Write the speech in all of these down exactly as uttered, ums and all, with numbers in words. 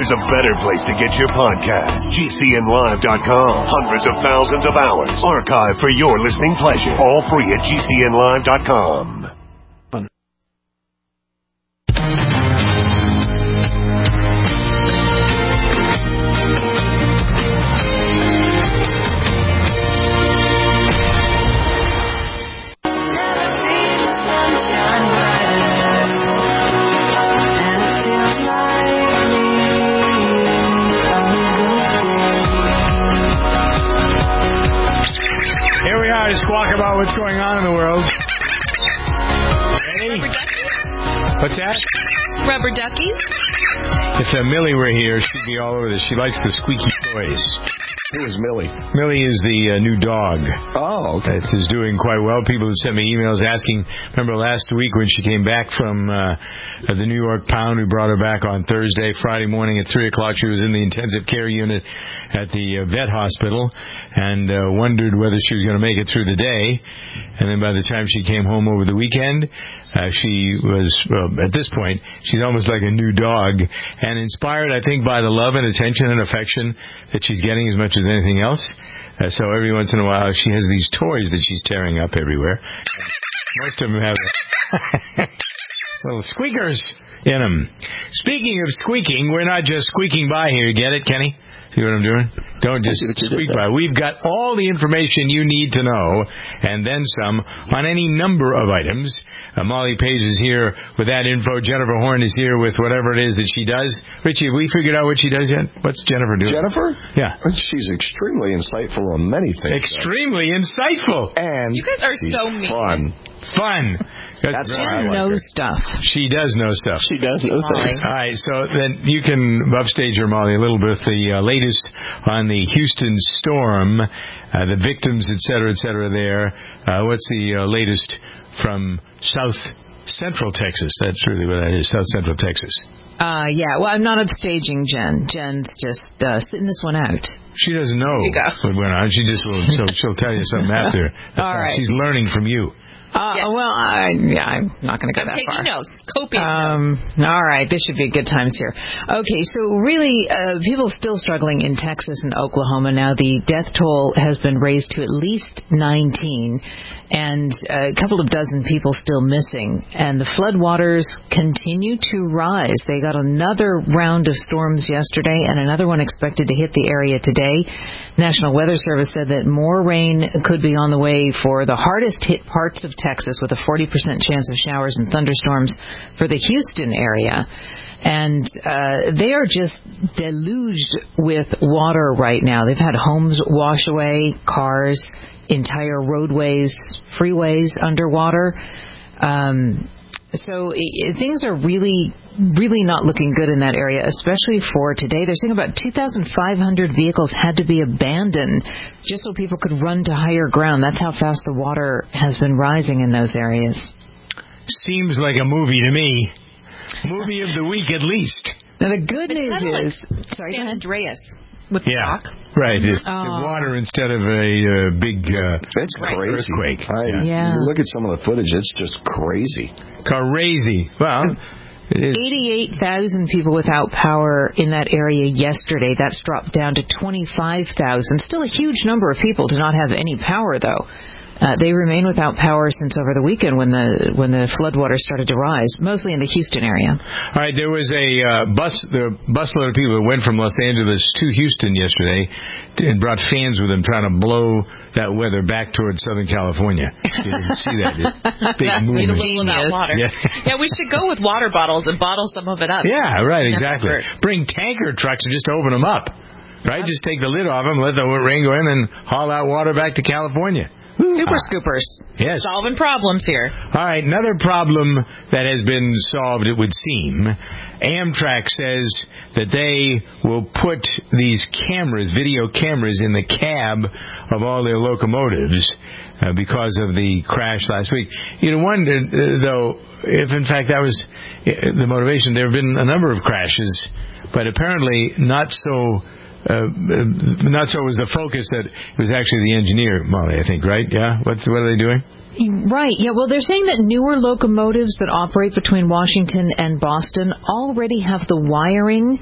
there's a better place to get your podcast. G C N live dot com. Hundreds of thousands of hours archived for your listening pleasure. All free at G C N live dot com. Squawk about what's going on in the world. Ready? What's that? Rubber duckies? If uh, Millie were here, she'd be all over this. She likes the squeaky toys. Who is Millie? Millie is the uh, new dog. Oh, okay. It is doing quite well. People have sent me emails asking, remember last week when she came back from uh, the New York Pound, we brought her back on Thursday, Friday morning at three o'clock. She was in the intensive care unit at the uh, vet hospital and uh, wondered whether she was going to make it through the day. And then by the time she came home over the weekend, Uh, she was, well, at this point, she's almost like a new dog, and inspired, I think, by the love and attention and affection that she's getting as much as anything else. Uh, so every once in a while, she has these toys that she's tearing up everywhere. Most of them have little squeakers in them. Speaking of squeaking, we're not just squeaking by here. Get it, Kenny? See what I'm doing? Don't just squeak by. We've got all the information you need to know, and then some, on any number of items. Uh, Molly Page is here with that info. Jennifer Horn is here with whatever it is that she does. Richie, have we figured out what she does yet? What's Jennifer doing? Jennifer? Yeah. She's extremely insightful on many things. Extremely though. Insightful. And you guys are she's so mean. Fun. Fun. That's Jen I like knows her. stuff. She does know stuff. She does know things. All right, so then you can upstage her, Molly, a little bit. The uh, latest on the Houston storm, uh, the victims, et cetera, et cetera there. Uh, what's the uh, latest from South Central Texas? That's really what that is, South Central Texas. Uh, yeah, well, I'm not upstaging Jen. Jen's just uh, sitting this one out. She doesn't know you go. what went on. She just will, so she'll tell you something after. All right. She's learning from you. Uh, yes. Well, I, yeah, I'm not going to go I'm that taking far. notes. Copious um, notes. All right. This should be good times here. Okay, so really, uh, people still struggling in Texas and Oklahoma. Now, the death toll has been raised to at least nineteen, and a couple of dozen people still missing. And the floodwaters continue to rise. They got another round of storms yesterday and another one expected to hit the area today. National Weather Service said that more rain could be on the way for the hardest hit parts of Texas, with a forty percent chance of showers and thunderstorms for the Houston area. And uh, they are just deluged with water right now. They've had homes wash away, cars, entire roadways, freeways underwater. Um, so it, things are really, really not looking good in that area, especially for today. They're saying about two thousand five hundred vehicles had to be abandoned just so people could run to higher ground. That's how fast the water has been rising in those areas. Seems like a movie to me. Movie of the week, at least. Now, the good It's news kind of is... like sorry, San go ahead. Andreas with the Yeah, rock. right. It, Oh. the water instead of a uh, big uh, It's crazy. earthquake. I, Yeah. You look at some of the footage, it's just crazy. Crazy. Well, it is. eighty-eight thousand people without power in that area yesterday. That's dropped down to twenty-five thousand. Still a huge number of people to not have any power, though. Uh, they remain without power since over the weekend when the when the floodwaters started to rise, mostly in the Houston area. All right, there was a uh, bus, the busload of people that went from Los Angeles to Houston yesterday and brought fans with them trying to blow that weather back towards Southern California. You didn't see that, did you? Big movement. Without water. Yeah. Yeah, we should go with water bottles and bottle some of it up. Yeah, right, Enough exactly. effort. Bring tanker trucks and just open them up. Right? Just take the lid off them, let the rain go in, and haul out water back to California. Super Ah. scoopers. Yes. Solving problems here. All right, another problem that has been solved, it would seem. Amtrak says that they will put these cameras, video cameras, in the cab of all their locomotives uh, because of the crash last week. You know, wonder, uh, though, if in fact that was uh, the motivation. There have been a number of crashes, but apparently not so... Uh, not so was the focus that it was actually the engineer, Molly, I think, right? Yeah? What's, what are they doing? Right. Yeah, well, they're saying that newer locomotives that operate between Washington and Boston already have the wiring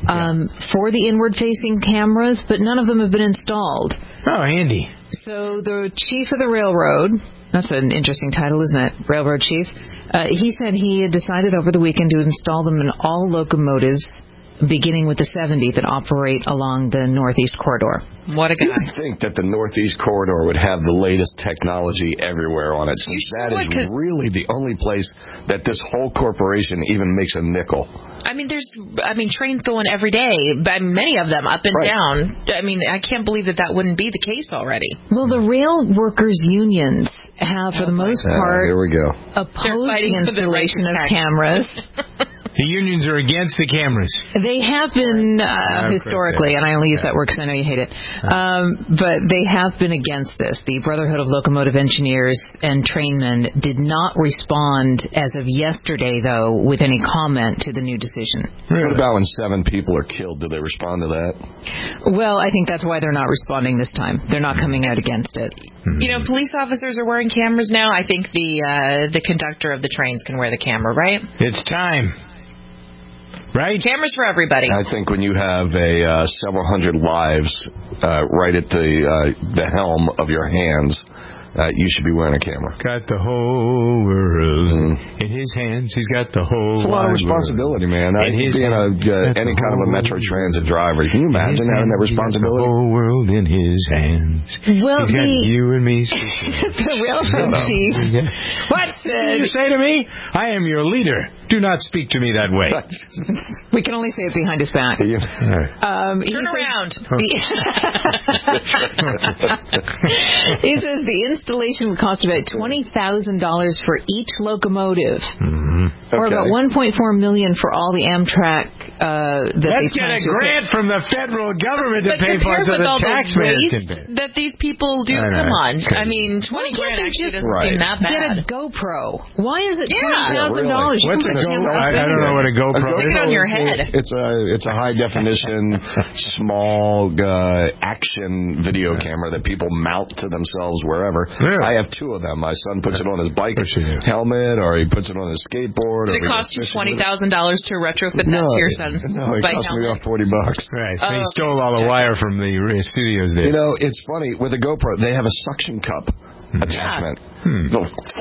um, yeah. for the inward-facing cameras, but none of them have been installed. Oh, handy. So the chief of the railroad, that's an interesting title, isn't it? Railroad chief. Uh, he said he had decided over the weekend to install them in all locomotives beginning with the seventy that operate along the Northeast Corridor. What a guy. You would think that the Northeast Corridor would have the latest technology everywhere on it, since sure that is could... really the only place that this whole corporation even makes a nickel. I mean, there's, I mean, trains going every day, but many of them up and right. down. I mean, I can't believe that that wouldn't be the case already. Well, the rail workers' unions have, for the most part, uh, here we go. opposed the installation of cameras. The unions are against the cameras. They have been uh, historically, and I only use that word because I know you hate it, um, but they have been against this. The Brotherhood of Locomotive Engineers and Trainmen did not respond as of yesterday, though, with any comment to the new decision. What about when seven people are killed? Do they respond to that? Well, I think that's why they're not responding this time. They're not coming out against it. You know, police officers are wearing cameras now. I think the uh, the conductor of the trains can wear the camera, right? It's time. Right? Cameras for everybody. I think when you have a uh, several hundred lives uh, right at the uh, the helm of your hands, uh, you should be wearing a camera. Got the whole world mm. in his hands. He's got the whole It's a lot of responsibility, man. I, being a, uh, any kind of a Metro Transit driver, can you imagine having that responsibility? The whole world in his hands. Well, He's got the, you and me. The railroad chief. What did you say to me? I am your leader. Do not speak to me that way. We can only say it behind his back. Um, Turn around. The, he says the installation would cost about twenty thousand dollars for each locomotive, mm-hmm. or okay. about one point four million dollars for all the Amtrak uh, that Let's they get a plan to grant pay. from the federal government to but pay for it so the taxpayers can pay. That these people do, come on. I mean, twenty grand actually doesn't right. seem that bad. Get a GoPro. Why is it Yeah. twenty thousand yeah, dollars? What's a Go? I, I don't know what a GoPro is. Stick it on your head. It's a it's a high definition, small uh, action video camera that people mount to themselves wherever. Yeah. I have two of them. My son puts it on his bike helmet, or he puts it on his skateboard. Did it cost you twenty thousand dollars to retrofit that no, to your son's no, it bike cost helmet? me about forty bucks. Right. Oh, they stole all the wire from the studios there. You know, it's funny with a GoPro. They have a suction cup attachment. Hmm.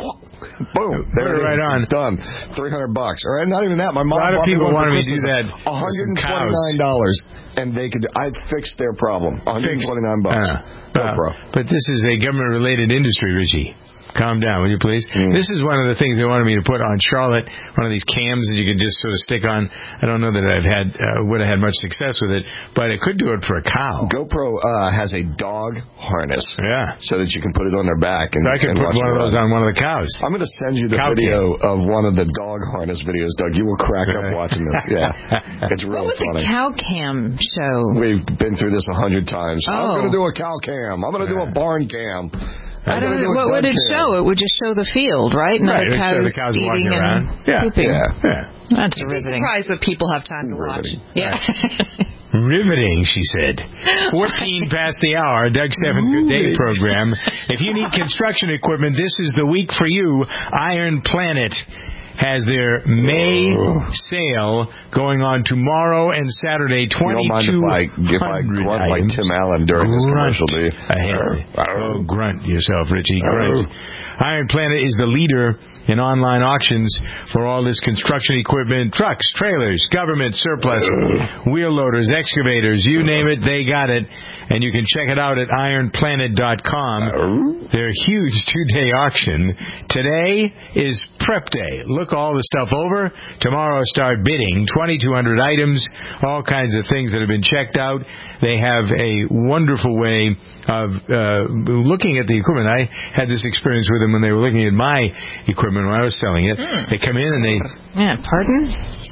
Boom. There Put it right on. Done. Three hundred bucks. Or not even that. My mom a lot of bought me people one wanted for me to do that. One hundred and twenty-nine dollars, and they could. I fixed their problem. One hundred and twenty-nine bucks. Uh, GoPro. uh, but this is a government-related industry, Richie. Calm down, will you please? Mm. This is one of the things they wanted me to put on Charlotte, one of these cams that you can just sort of stick on. I don't know that I've had uh, would have had much success with it, but it could do it for a cow. GoPro uh, has a dog harness, yeah, so that you can put it on their back. And, so I could and put one of those run. on one of the cows. I'm going to send you the Cow video cam. of one of the dog harness videos, Doug. You will crack up watching this. Yeah, it's real what was funny. the cow cam show? We've been through this a hundred times. Oh. I'm going to do a cow cam. I'm going to do a barn cam. I don't know. What would it cam. show? It would just show the field, right? Not Right, the cows, the cows eating walking around. and Yeah. pooping. Yeah. Yeah. That's I'm riveting. surprised that people have time to watch. Yeah. Riveting, she said. fourteen past the hour, Doug Steffens' Good Day program. If you need construction equipment, this is the week for you. Iron Planet has their May sale going on tomorrow and Saturday. twenty-two hundred if I, if I grunt like Tim Allen during this commercial, do you? Oh, grunt yourself, Richie. Grunt. Iron Planet is the leader in online auctions for all this construction equipment, trucks, trailers, government surplus, wheel loaders, excavators, you name it, they got it. And you can check it out at iron planet dot com. Their huge two-day auction. Today is prep day. Look all the stuff over. Tomorrow start bidding. twenty-two hundred items, all kinds of things that have been checked out. They have a wonderful way of uh, looking at the equipment. I had this experience with them when they were looking at my equipment when I was selling it. Mm. They come in and they... Yeah, pardon?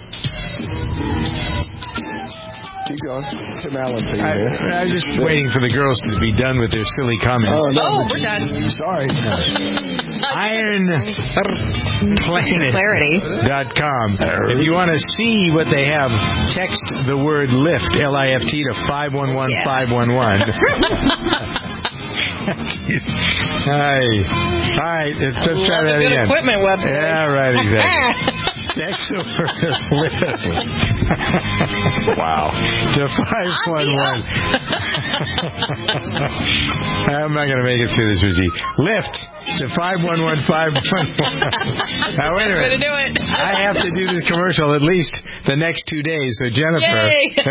Keep going. Tim Allen thing I, here. I was just waiting for the girls to be done with their silly comments. Oh, no, Oh, we're done. Sorry. Iron Planet dot com. If you want to see what they have, text the word LIFT, L I F T, to five one one five one one. Hi. All right, let's, let's try that good again. Equipment website. Yeah, right, exactly. Text the word lift. Wow. To five one one. I'm not going to make it through this, Richie. Lift to five one one five one one. Now, wait a minute. Do it. I have to do this commercial at least the next two days. So, Jennifer.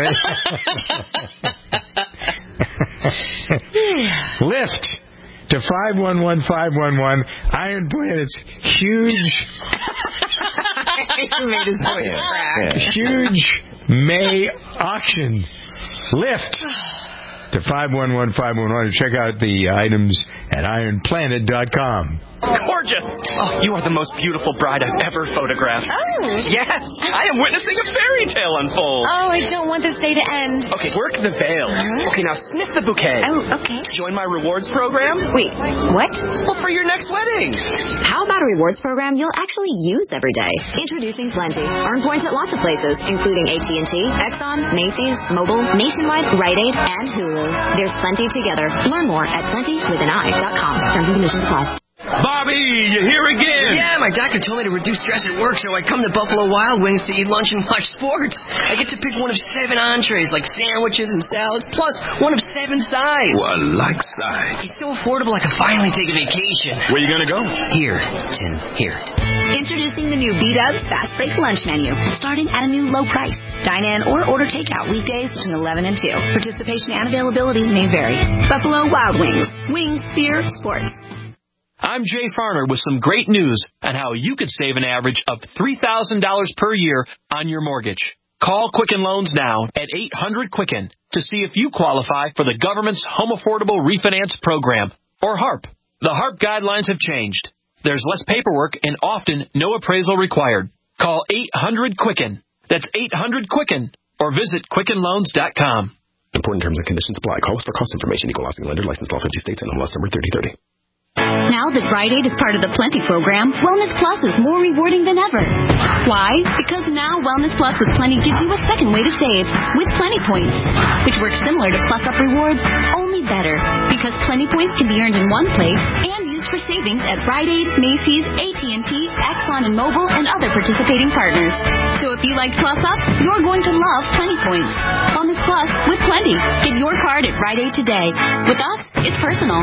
Lift to five one one five one one. Iron Planet's huge. He made his voice crack. Huge May auction. Lift to five one one five one one. Check out the items at iron planet dot com. Gorgeous! Oh, you are the most beautiful bride I've ever photographed. Oh. Yes, I am witnessing a fairy tale unfold. Oh, I don't want this day to end. Okay, work the veil. Uh-huh. Okay, now sniff the bouquet. Oh, okay. Join my rewards program. Wait, what? Well, for your next wedding. How about a rewards program you'll actually use every day? Introducing Plenty. Earn points at lots of places, including A T and T, Exxon, Macy's, Mobile, Nationwide, Rite Aid, and Hulu. There's plenty together. Learn more at plenty with an eye dot com. Terms and conditions apply. Bobby, you here again? Yeah, my doctor told me to reduce stress at work, so I come to Buffalo Wild Wings to eat lunch and watch sports. I get to pick one of seven entrees, like sandwiches and salads, plus one of seven sides. One like sides. It's so affordable I can finally take a vacation. Where you gonna go? Here, Tim, here. Introducing the new B-Dubs Fast Break Lunch Menu, starting at a new low price. Dine in or order takeout weekdays between eleven and two. Participation and availability may vary. Buffalo Wild Wings. Wings, beer, sports. I'm Jay Farner with some great news on how you could save an average of three thousand dollars per year on your mortgage. Call Quicken Loans now at eight hundred Quicken to see if you qualify for the government's Home Affordable Refinance Program, or HARP. The HARP guidelines have changed. There's less paperwork and often no appraisal required. Call eight hundred Quicken. That's eight hundred Quicken, or visit quicken loans dot com. Important terms and conditions apply. Call us for cost information. Equal housing lender. Licensed all fifty states and M L S number thirty thirty. Now that Rite Aid is part of the Plenty program, Wellness Plus is more rewarding than ever. Why? Because now Wellness Plus with Plenty gives you a second way to save with Plenty Points, which works similar to Plus Up Rewards, only better. Because Plenty Points can be earned in one place and used for savings at Rite Aid, Macy's, A T and T, Exxon and Mobile, and other participating partners. So if you like Plus Ups, you're going to love Plenty Points. Wellness Plus with Plenty. Get your card at Rite Aid today. With us, it's personal.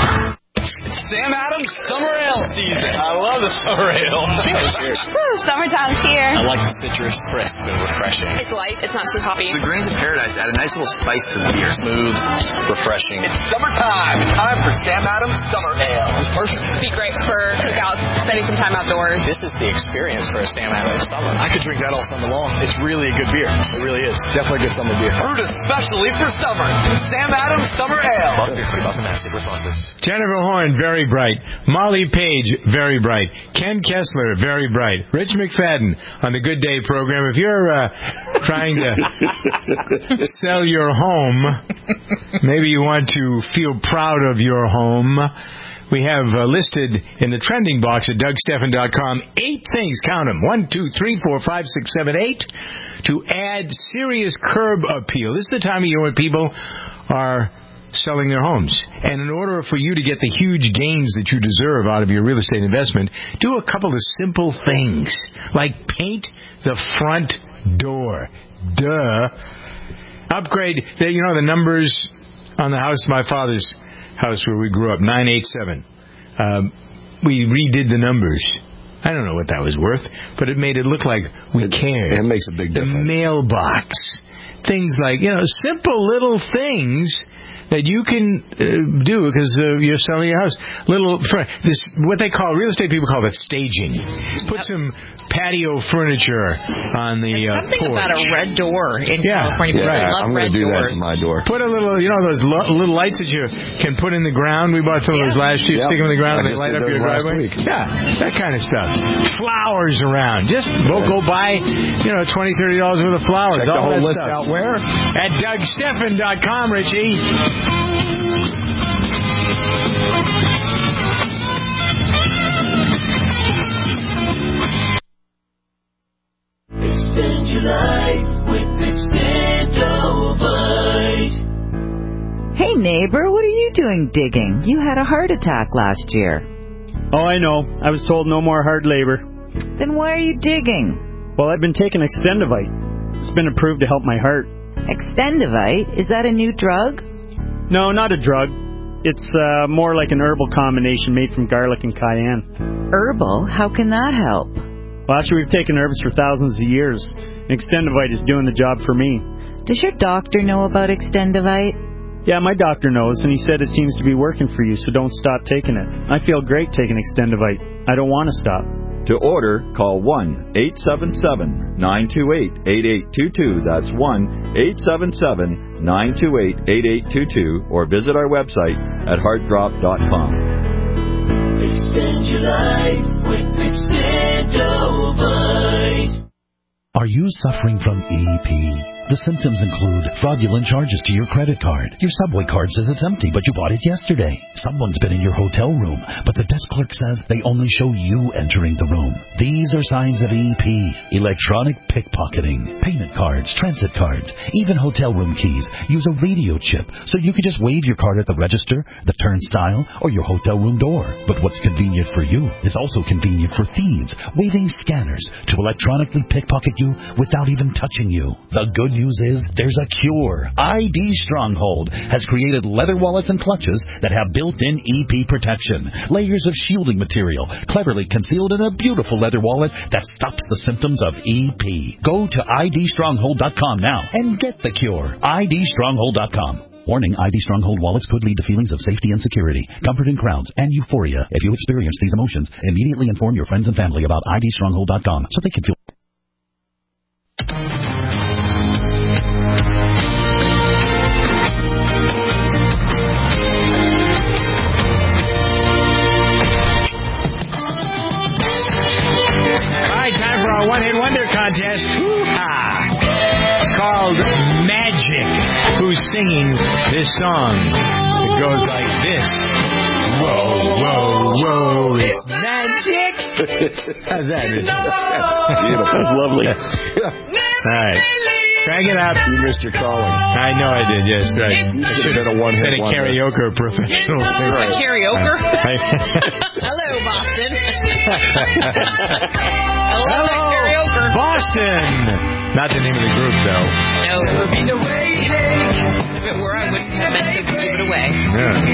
Sam Adams Summer Ale season. I love the summer ale. Woo, summertime's here. I like the citrus, crisp, and refreshing. It's light. It's not too hoppy. The grains of paradise add a nice little spice to the beer. Smooth, refreshing. It's summertime. It's time for Sam Adams Summer Ale. It's perfect. It'd be great for cookouts, spending some time outdoors. This is the experience for a Sam Adams Summer. I could drink that all summer long. It's really a good beer. It really is. Definitely a good summer beer. Brewed especially for summer. Sam Adams Summer Ale. Boston, Boston, Mass. Wisconsin. Jennifer Horn, very bright. Molly Page, very bright. Ken Kessler, very bright. Rich McFadden on the Good Day program. If you're uh, trying to sell your home, maybe you want to feel proud of your home, we have uh, listed in the trending box at Doug Stephan dot com eight things, count them, one, two, three, four, five, six, seven, eight, to add serious curb appeal. This is the time of year when people are selling their homes. And in order for you to get the huge gains that you deserve out of your real estate investment, do a couple of simple things, like paint the front door. Duh. Upgrade, the, you know, the numbers on the house, my father's house where we grew up, nine eight seven. Um, we redid the numbers. I don't know what that was worth, but it made it look like we it, cared. It makes a big difference. The mailbox. Things like, you know, simple little things that you can uh, do because uh, you're selling your house. Little, this what they call, real estate people call that staging. Put some patio furniture on the uh, something porch. About a red door in yeah. California. Yeah, right. I love I'm going red to do doors. that to my door. Put a little, you know, those lo- little lights that you can put in the ground. We bought some of those last year. Yep. Stick them in the ground I and they just light did up your those last driveway. week. Yeah, that kind of stuff. Flowers around. Just go, go buy, you know, twenty dollars, thirty dollars worth of flowers. Check all the whole that list stuff. out where? At Doug Stephan dot com, Richie. Expand your life with Expandovite. Hey neighbor, what are you doing digging? You had a heart attack last year. Oh, I know. I was told no more hard labor. Then why are you digging? Well, I've been taking Extendivite. It's been approved to help my heart. Extendivite? Is that a new drug? No, not a drug. It's uh, more like an herbal combination made from garlic and cayenne. Herbal? How can that help? Well, actually, we've taken herbs for thousands of years. Extendivite is doing the job for me. Does your doctor know about Extendivite? Yeah, my doctor knows, and he said it seems to be working for you, so don't stop taking it. I feel great taking Extendivite. I don't want to stop. To order, call one eight seven seven, nine two eight, eight eight two two. That's one eight seven seven, nine two eight, eight eight two two, or visit our website at heart drop dot com. Extend your life with Extendivite. Are you suffering from E P? The symptoms include fraudulent charges to your credit card. Your Subway card says it's empty, but you bought it yesterday. Someone's been in your hotel room, but the desk clerk says they only show you entering the room. These are signs of E P. Electronic pickpocketing. Payment cards, transit cards, even hotel room keys use a radio chip, so you can just wave your card at the register, the turnstile, or your hotel room door. But what's convenient for you is also convenient for thieves, waving scanners to electronically pickpocket you without even touching you. The good news is there's a cure. I D Stronghold has created leather wallets and clutches that have built-in E P protection, layers of shielding material cleverly concealed in a beautiful leather wallet that stops the symptoms of E P. Go to I D stronghold dot com now and get the cure. I D stronghold dot com. Warning, I D Stronghold wallets could lead to feelings of safety and security, comfort in crowds, and euphoria. If you experience these emotions, immediately inform your friends and family about I D stronghold dot com so they can feel... Our one-hit wonder contest, hoo-ha, called Magic. Who's singing this song? It goes like this. Whoa, whoa, whoa, it's magic. How's that? That's beautiful. That's lovely. All right. Crank it up. You missed your calling. I know I did, yes, right. You should have been a one-hit been a wonder. karaoke professional. A karaoke? Hello, Boston. Hello, karaoke. Boston. Not the name of the group, though. No. If it were, I wouldn't have meant to give it away. Yeah.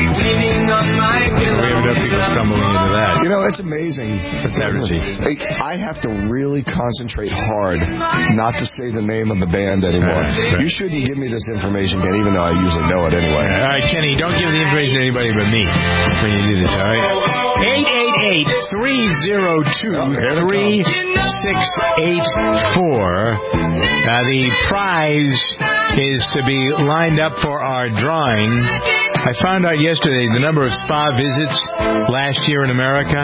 We have enough people stumbling into that. You know, it's amazing. What's that, Richie? I have to really concentrate hard not to say the name of the band anymore. Right, right. You shouldn't give me this information, Ken, even though I usually know it anyway. All right, Kenny, don't give the information to anybody but me when you do this, all right? eight eight eight, three oh two, three six eight four. Uh, the prize is to be lined up for our drawing. I found out yesterday the number of spa visits last year in America.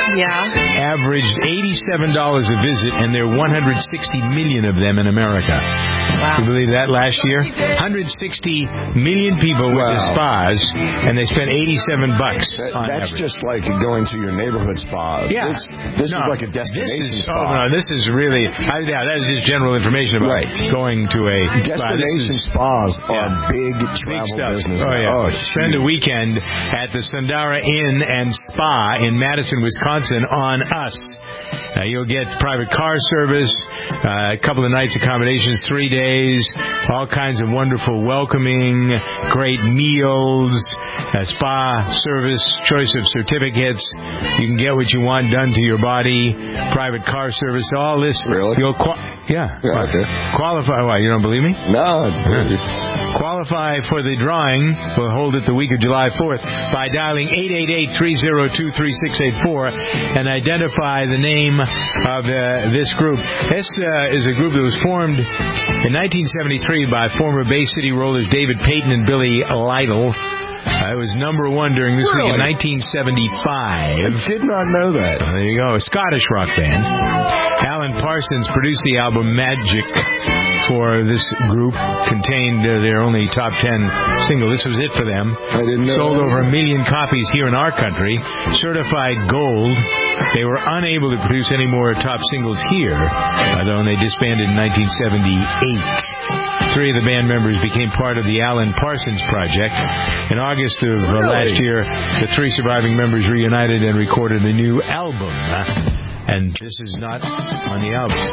Yeah. Averaged eighty-seven dollars a visit, and there are one hundred sixty million of them in America. Wow. You believe that last year? one hundred sixty million people went wow. to spas, and they spent eighty-seven bucks that, on That's average. just like going to your neighborhood spa. Yeah. This, this no, is like a destination this is, spa. Oh, no, this is really, I, yeah, that is just general information about right. going to a destination spa. Spas are yeah. big travel big business. Oh, yeah. Oh, spend a weekend at the Sundara Inn and Spa in Madison, Wisconsin on us. Uh, you'll get private car service, uh, a couple of nights accommodations, three days, all kinds of wonderful welcoming, great meals, uh, spa service, choice of certificates. You can get what you want done to your body, private car service, all this. Really? You'll qua- yeah. yeah okay. Qualify. Why, you don't believe me? No. Yeah. Qualify for the drawing. We'll hold it the week of July fourth by dialing eight eight eight, three oh two, three six eight four and identify the name of uh, this group. This uh, is a group that was formed in nineteen seventy-three by former Bay City Rollers David Payton and Billy Lytle. Uh, it was number one during this really? week in nineteen seventy-five. I did not know that. Uh, there you go. A Scottish rock band. Alan Parsons produced the album Magic for this group, contained uh, their only top ten single. This was it for them. I didn't know. Sold over a million copies here in our country. Certified gold. They were unable to produce any more top singles here, although they disbanded in nineteen seventy-eight. Three of the band members became part of the Alan Parsons Project. In August of uh, really? last year, the three surviving members reunited and recorded a new album. Uh, and this is not on the album.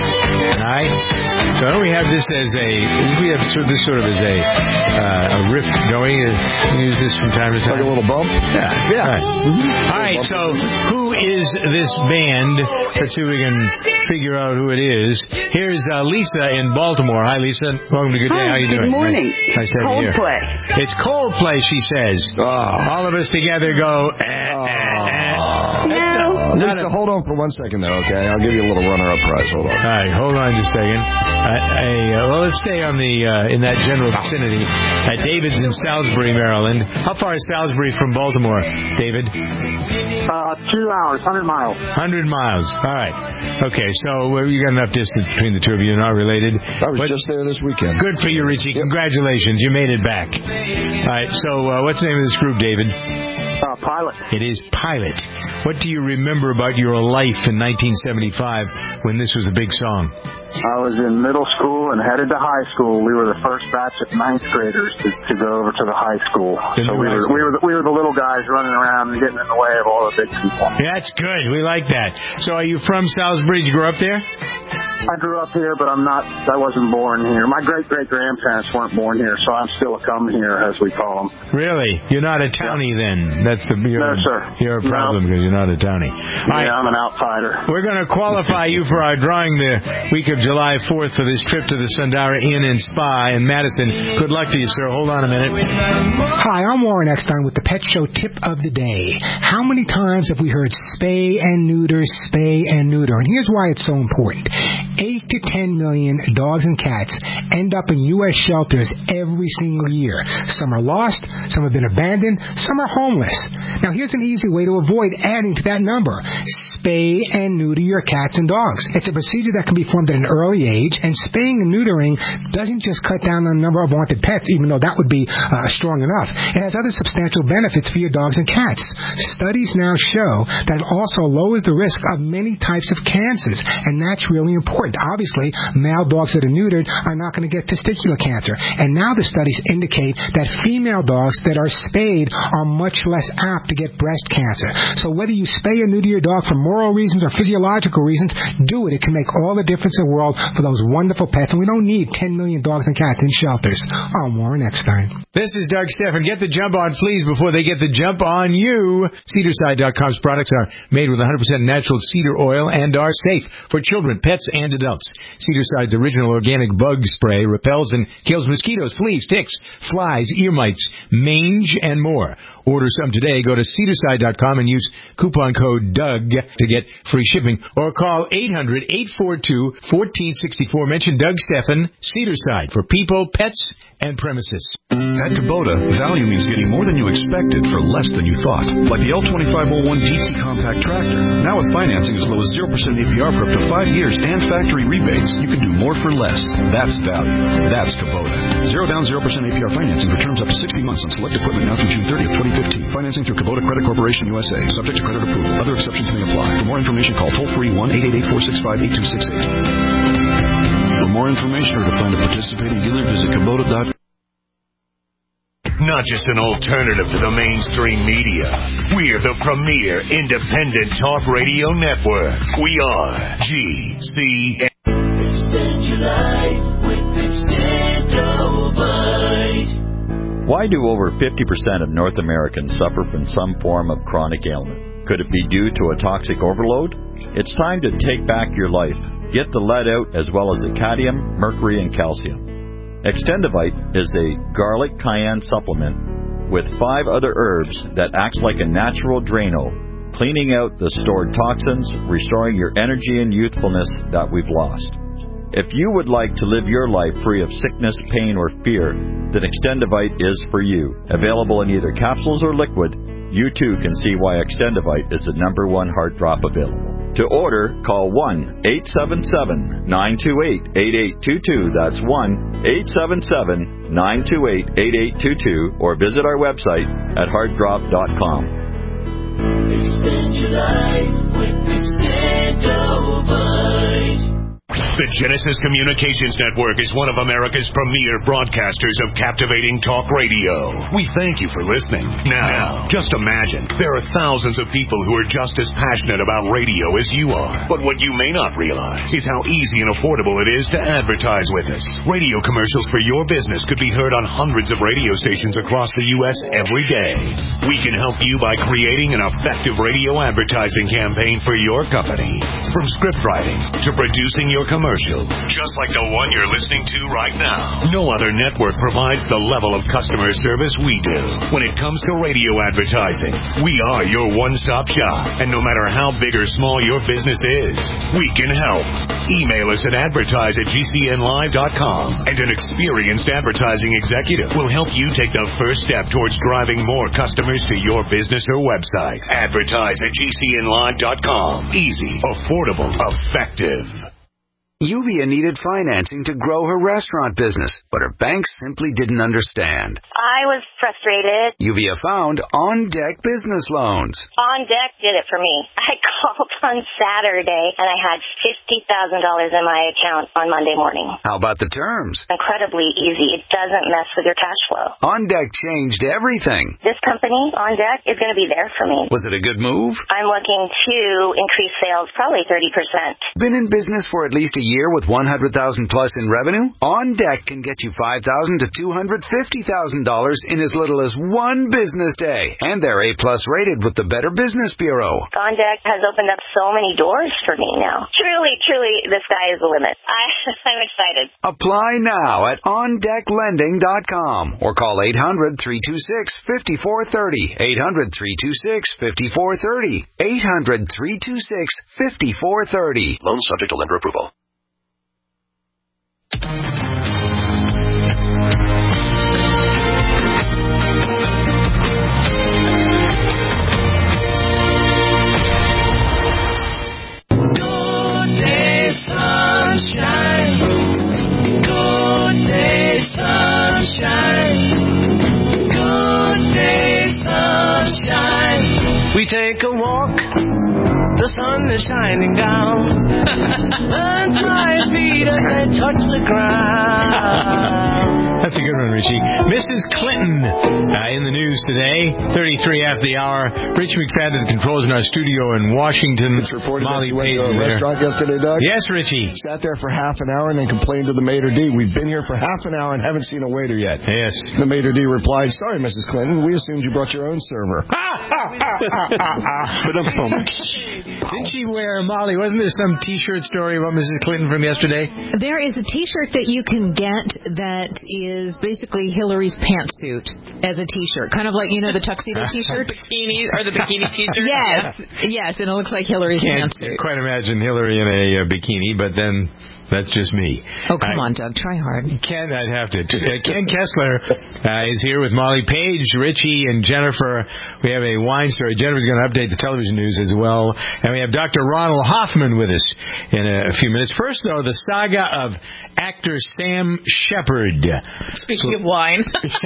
And I, so don't we have this as a, we have sort- this sort of as a uh, a riff going? We use this from time to time. Like a little bump? Yeah. Yeah. Right. Mm-hmm. All right, so who is this band? Let's see if we can figure out who it is. Here's uh, Lisa in Baltimore. Hi, Lisa. Welcome to Good Day. Hi, How you good doing? morning. Nice, nice to have you here. Coldplay. It's Coldplay, she says. Oh. All of us together go. Eh, eh, eh. No. Lisa, hold on for one second there, okay? I'll give you a little runner-up prize. Hold on. All right, hold on just a second. I, I, uh, well, let's stay on the uh, in that general vicinity. Uh, David's in Salisbury, Maryland. How far is Salisbury from Baltimore, David? Uh, two hours, one hundred miles. one hundred miles. All right. Okay, so uh, you got enough distance between the two of you. You're not related. I was but just there this weekend. Good for you, Richie. Yep. Congratulations. You made it back. All right, so uh, what's the name of this group, David? Uh, Pilot. It is Pilot. What do you remember about your life in nineteen seventy-five when this was a big song? I was in middle school and headed to high school. We were the first batch of ninth graders to, to go over to the high school. In so the we high were school. we were the, we were the little guys running around and getting in the way of all the big people. Yeah, that's good. We like that. So are you from Salisbury? Did you grow up there? I grew up here, but I'm not. I wasn't born here. My great great grandparents weren't born here, so I'm still a come here, as we call them. Really? You're not a townie then? That's the you're, No, sir. You're a problem No. because you're not a townie. All right. Yeah, I'm an outsider. We're going to qualify you for our drawing the week of July fourth for this trip to the Sundara Inn and Spa in Madison. Good luck to you, sir. Hold on a minute. Hi, I'm Warren Eckstein with the Pet Show Tip of the Day. How many times have we heard spay and neuter, spay and neuter? And here's why it's so important. Eight to ten million dogs and cats end up in U S shelters every single year. Some are lost, some have been abandoned, some are homeless. Now, here's an easy way to avoid adding to that number. Spay and neuter your cats and dogs. It's a procedure that can be performed at an early age, and spaying and neutering doesn't just cut down on the number of wanted pets, even though that would be uh, strong enough. It has other substantial benefits for your dogs and cats. Studies now show that it also lowers the risk of many types of cancers, and that's really important. Obviously, male dogs that are neutered are not going to get testicular cancer, and now the studies indicate that female dogs that are spayed are much less apt to get breast cancer. So whether you spay or neuter your dog for moral reasons or physiological reasons, do it. It can make all the difference in the world for those wonderful pets, and we don't need ten million dogs and cats in shelters. I'm Warren Eckstein. This is Doug Stephan. Get the jump on fleas before they get the jump on you. Cedarside dot com's products are made with one hundred percent natural cedar oil and are safe for children, pets, and adults. Cedarside's original organic bug spray repels and kills mosquitoes, fleas, ticks, flies, ear mites, mange, and more. Order some today. Go to cedarside dot com and use coupon code Doug to get free shipping, or call eight hundred, eight four two, one four six four. Mention Doug Stephan. Cedarside for people, pets, and premises. At Kubota, value means getting more than you expected for less than you thought. Like the L twenty-five oh one D T Compact Tractor. Now with financing as low as zero percent A P R for up to five years and factory rebates, you can do more for less. That's value. That's Kubota. Zero down, zero percent A P R financing for terms up to sixty months on select equipment now through June thirtieth, twenty fifteen. Financing through Kubota Credit Corporation U S A. Subject to credit approval. Other exceptions may apply. For more information, call toll-free one eight eight eight, four six five, eight two six eight. For more information or to plan to participate in dealer, visit Kubota dot com. Not just an alternative to the mainstream media. We're the premier independent talk radio network. We are G C N. Extend your life with Extendovite. Why do over fifty percent of North Americans suffer from some form of chronic ailment? Could it be due to a toxic overload? It's time to take back your life. Get the lead out as well as the cadmium, mercury, and calcium. Extendovite is a garlic cayenne supplement with five other herbs that acts like a natural Drano, cleaning out the stored toxins, restoring your energy and youthfulness that we've lost. If you would like to live your life free of sickness, pain, or fear, then Extendovite is for you. Available in either capsules or liquid, you too can see why Extendovite is the number one heart drop available. To order, call one eight seven seven, nine two eight, eight eight two two. That's one eight seven seven, nine two eight, eight eight two two, or visit our website at heart drop dot com. Extend your life with Extendovite. The Genesis Communications Network is one of America's premier broadcasters of captivating talk radio. We thank you for listening. Now, just imagine, there are thousands of people who are just as passionate about radio as you are. But what you may not realize is how easy and affordable it is to advertise with us. Radio commercials for your business could be heard on hundreds of radio stations across the U S every day. We can help you by creating an effective radio advertising campaign for your company. From script writing to producing your commercial, just like the one you're listening to right now. No other network provides the level of customer service we do. When it comes to radio advertising, we are your one-stop shop. And no matter how big or small your business is, we can help. Email us at advertise at g c n live dot com, and an experienced advertising executive will help you take the first step towards driving more customers to your business or website. Advertise at g c n live dot com. Easy, affordable, effective. Yuvia needed financing to grow her restaurant business, but her banks simply didn't understand. I was frustrated. Yuvia found On Deck Business Loans. On Deck did it for me. I called on Saturday, and I had fifty thousand dollars in my account on Monday morning. How about the terms? Incredibly easy. It doesn't mess with your cash flow. On Deck changed everything. This company, On Deck, is going to be there for me. Was it a good move? I'm looking to increase sales probably thirty percent. Been in business for at least a year with one hundred thousand dollars plus in revenue? On Deck can get you five thousand dollars to two hundred fifty thousand dollars in as little as one business day. And they're A plus rated with the Better Business Bureau. On Deck has opened up so many doors for me now. Truly, truly, the sky is the limit. I, I'm excited. Apply now at on deck lending dot com or call eight hundred, three two six, five four three zero. eight hundred, three two six, five four three zero. eight hundred, three two six, five four three zero. Loan subject to lender approval. We take a walk, the sun is shining down, and my feet as they touch the ground. That's a good one, Richie. Missus Clinton uh, in the news today, thirty-three after the hour. Rich McFadden, the controls in our studio in Washington. It's reported Molly that you went to a Payton restaurant there. yesterday, Doug? Yes, Richie. Sat there for half an hour and then complained to the maitre d'. We've been here for half an hour and haven't seen a waiter yet. Yes. The maitre d' replied, sorry, Missus Clinton, we assumed you brought your own server. Didn't she wear, Molly, wasn't there some T-shirt story about Missus Clinton from yesterday? There is a T-shirt that you can get that is basically Hillary's pantsuit as a T-shirt. Kind of like, you know, the tuxedo T-shirt? Bikini, or the bikini T-shirt? Yes, yes, and it looks like Hillary's Can't pantsuit. quite imagine Hillary in a uh, bikini, but then that's just me. Oh, come I, on, Doug. Try hard. Ken, I'd have to. Uh, Ken Kessler uh, is here with Molly Page, Richie, and Jennifer. We have a wine story. Jennifer's going to update the television news as well. And we have Doctor Ronald Hoffman with us in a few minutes. First, though, the saga of actor Sam Shepard. Speaking of wine.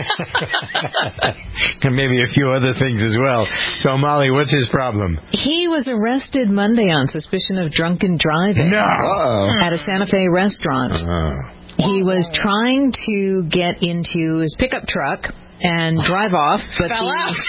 And maybe a few other things as well. So, Molly, what's his problem? He was arrested Monday on suspicion of drunken driving. No. Uh-oh. At a Santa Fe restaurant. Uh-huh. He was trying to get into his pickup truck and drive off, but Fell the, out.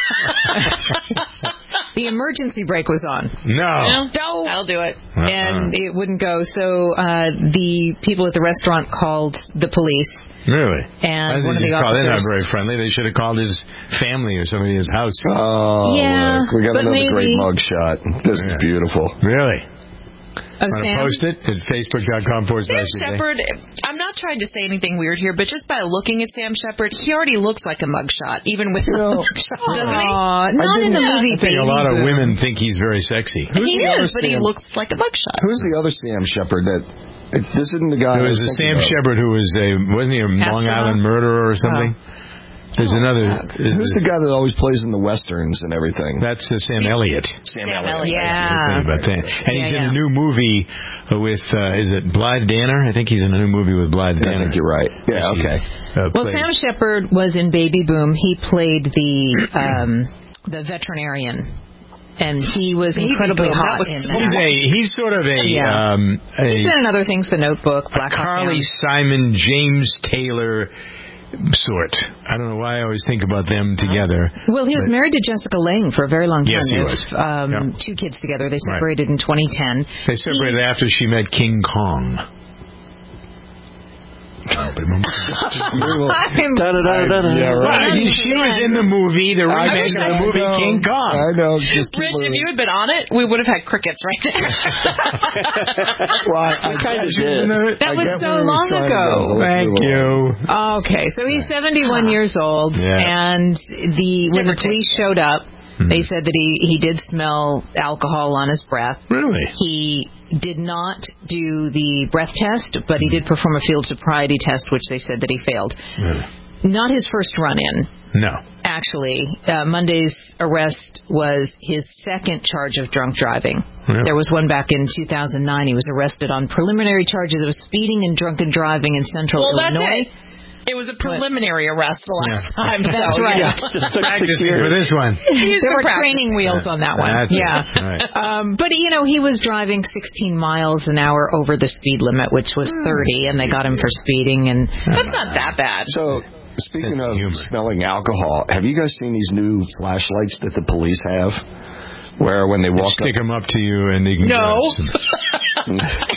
the emergency brake was on. No. No. I'll do it. Uh-uh. And it wouldn't go. So uh, the people at the restaurant called the police. Really? And I one of the just call, officers. they're not very friendly. They should have called his family or somebody in his house. Oh, Yeah, look, we got but another maybe- great mug shot. This Yeah. is beautiful. Really? Oh, Want to Sam? post it at facebook.com forward Sam slash today? Shepard, I'm not trying to say anything weird here, but just by looking at Sam Shepard, he already looks like a mugshot, even with the No. mugshot, doesn't he? Aw, not in the movie, I think a Baby lot of Boom. women think he's very sexy. Who's He the other is, but he Sam? looks like a mugshot. Who's the other Sam Shepard that... It, this isn't the guy... There I was a thinking Sam of. Shepard who was a, wasn't he a Long Astronaut? Island murderer or something? There's another. Who's the guy that always plays in the westerns and everything? That's uh, Sam Elliott. Sam Elliott. Yeah. I'll tell you about that. And Yeah, he's yeah. in a new movie with, uh, is it Blythe Danner? I think he's in a new movie with Blythe I Danner. think you're right. Yeah, okay. Uh, Well, played- Sam Shepard was in Baby Boom. He played the um, the veterinarian. and he was incredibly That hot was in so that. He's a he's sort of a Yeah. um a He's been in other things, The Notebook, Black Hawk Carly Down. Simon, James Taylor sort. I don't know why I always think about them together. Well, he was but- married to Jessica Lange for a very long time. Yes, he They was. have, Um, Yeah. Two kids together. They Right. separated in twenty ten. They separated after she met King Kong. Yeah, right. Well, she was in the movie, the remake of the movie know. King Kong. I know. Just keep Rich, if moving. you had been on it, we would have had crickets right there. Well, I, I kinda she was did. in the- That I was get so where he was long trying to ago. go, so let's Thank move on. you. Okay, so he's seventy-one years old, Yeah. and the when the police showed up, Hmm. they said that he, he did smell alcohol on his breath. Really? He did not do the breath test, but he did perform a field sobriety test, which they said that he failed. Really? Not his first run-in. No. Actually, uh, Monday's arrest was his second charge of drunk driving. Really? There was one back in two thousand nine. He was arrested on preliminary charges of speeding and drunken driving in central well, that's Illinois. it. It was a preliminary arrest the last Yeah. time. That's so, right. You know. Just took six Practicing years. for this one. There were practice. training wheels on that one. That's it. yeah. Right. Um, but, you know, he was driving sixteen miles an hour over the speed limit, which was thirty, and they got him for speeding. And That's not that bad. So, speaking of Humor. smelling alcohol, have you guys seen these new flashlights that the police have? Where when they They walk stick up, them up to you and they can No. grab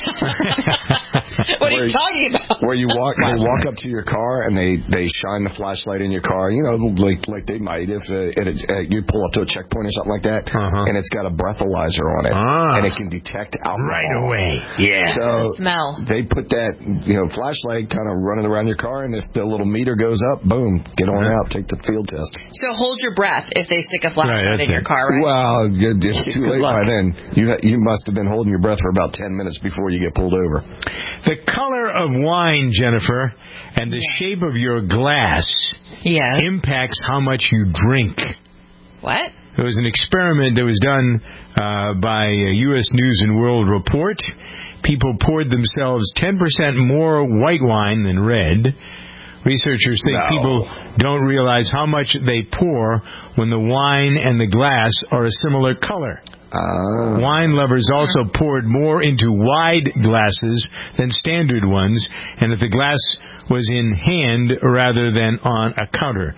What are you talking about? where you walk, they walk up to your car and they, they shine the flashlight in your car. You know, like like they might if uh, it, uh, you pull up to a checkpoint or something like that, Uh-huh. and it's got a breathalyzer on it, Ah. and it can detect alcohol right away. Yeah. So Smell. they put that, you know, flashlight kind of running around your car, and if the little meter goes up, boom, get on out, take the field test. So hold your breath if they stick a flashlight Right, that's in your it. car, right? Well, it- it's too late by then. You ha- you must have been holding your breath for about ten minutes before you get pulled over. The color of wine, Jennifer, and the shape of your glass Yes. impacts how much you drink. What? There was an experiment that was done uh, by a U S News and World Report. People poured themselves ten percent more white wine than red. Researchers think No. people don't realize how much they pour when the wine and the glass are a similar color. Uh, Wine lovers also poured more into wide glasses than standard ones, and if the glass was in hand rather than on a counter.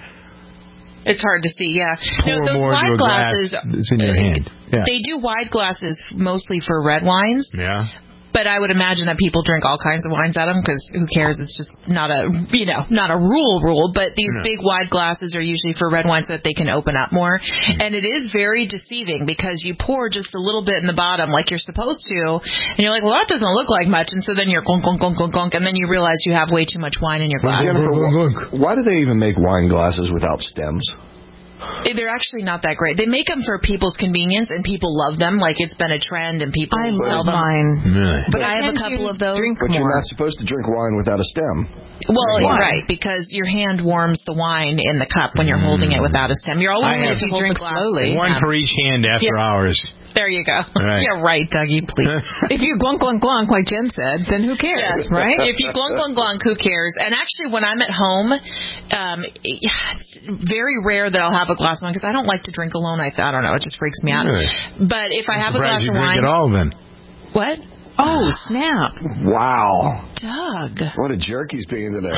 It's hard to see, yeah. Pour No, those more into wide a glass glasses, that's in your hand. Yeah. they do wide glasses mostly for red wines, Yeah. but I would imagine that people drink all kinds of wines out of them because who cares? It's just not a, you know, not a rule rule, but these No. big wide glasses are usually for red wine so that they can open up more. Mm-hmm. And it is very deceiving because you pour just a little bit in the bottom like you're supposed to, and you're like, well, that doesn't look like much, and so then you're gunk, gunk, gunk, gunk, gunk, and then you realize you have way too much wine in your glass. Jennifer, wh- why do they even make wine glasses without stems? They're actually not that great. They make them for people's convenience, and people love them. Like, it's been a trend, and people I sell love them. mine. Really? But I have a Tend to couple of those. drink But you're more. not supposed to drink wine without a stem. Well, Why? right, because your hand warms the wine in the cup when you're holding it without a stem. You're always I supposed have- to You hold drink the glass. slowly. One Yeah. for each hand after Yeah. hours. There you go. Right. You're right, Dougie, please. If you glunk, glunk, glunk, like Jen said, then who cares, Yes. right? If you glunk, glunk, glunk, who cares? And actually, when I'm at home, um, it's very rare that I'll have a glass of wine because I don't like to drink alone. I, I don't know. It just freaks me out. Really? But if I have a glass Surprised you of drink wine... it all then. What? Oh, snap. Wow. Doug. What a jerk he's being today.